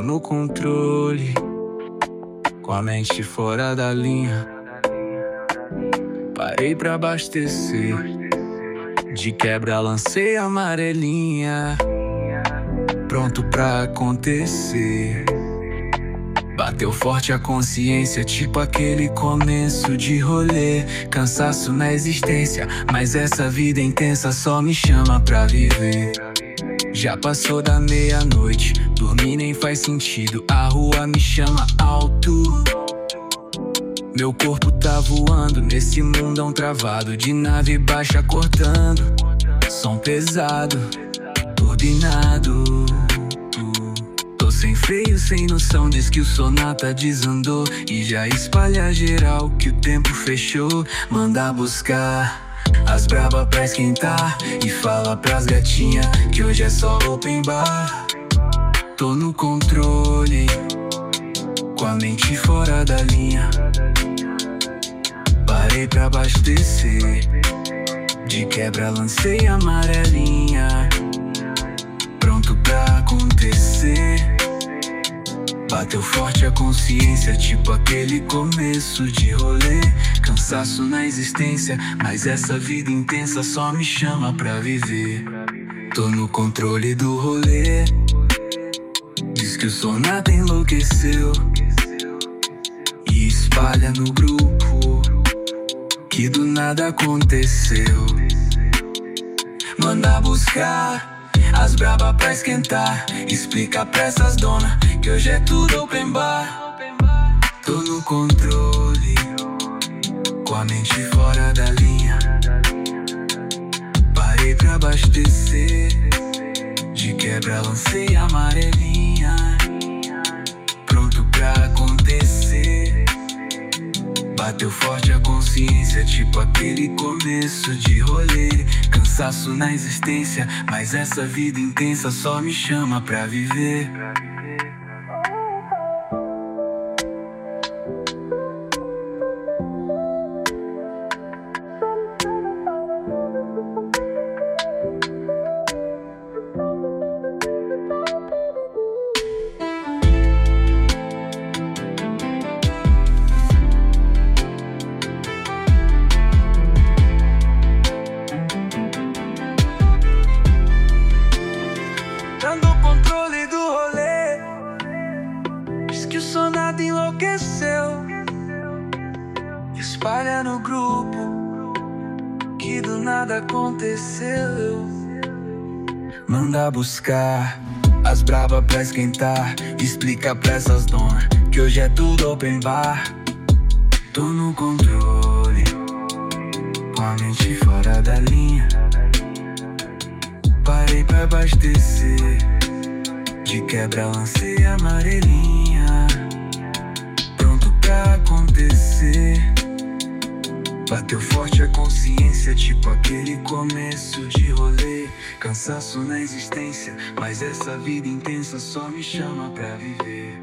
Tô no controle, com a mente fora da linha. Parei pra abastecer, de quebra lancei a amarelinha. Pronto pra acontecer. Bateu forte a consciência, tipo aquele começo de rolê. Cansaço na existência, mas essa vida intensa só me chama pra viver. Já passou da meia-noite, dormir nem faz sentido. A rua me chama alto. Meu corpo tá voando nesse mundão travado, de nave baixa cortando. Som pesado, turbinado. Sem freio, sem noção, diz que o Sonata desandou e já espalha geral que o tempo fechou. Manda buscar as braba pra esquentar e fala pras gatinhas que hoje é só open bar. Tô no controle, com a mente fora da linha. Parei pra abastecer, de quebra lancei a amarelinha. Pronto pra acontecer. Bateu forte a consciência, tipo aquele começo de rolê. Cansaço na existência, mas essa vida intensa só me chama pra viver. Tô no controle do rolê. Diz que o Sonata enlouqueceu e espalha no grupo que do nada aconteceu. Manda buscar as braba pra esquentar, explica pra essas dona que hoje é tudo open bar. Tô no controle, com a mente fora da linha. Parei pra abastecer, de quebra lancei a amarelinha. Pronto pra acontecer. Bateu forte a consciência, tipo aquele começo de rolê. Cansaço na existência, mas essa vida intensa só me chama pra viver. Dando o controle do rolê, diz que o Sonata enlouqueceu, espalha no grupo que do nada aconteceu. Manda buscar as braba pra esquentar, explica pra essas donas que hoje é tudo open bar. Tô no controle, com a mente fora da linha. Parei pra abastecer, de quebra lancei a amarelinha. Pronto pra acontecer. Bateu forte a consciência, tipo aquele começo de rolê. Cansaço na existência, mas essa vida intensa só me chama pra viver.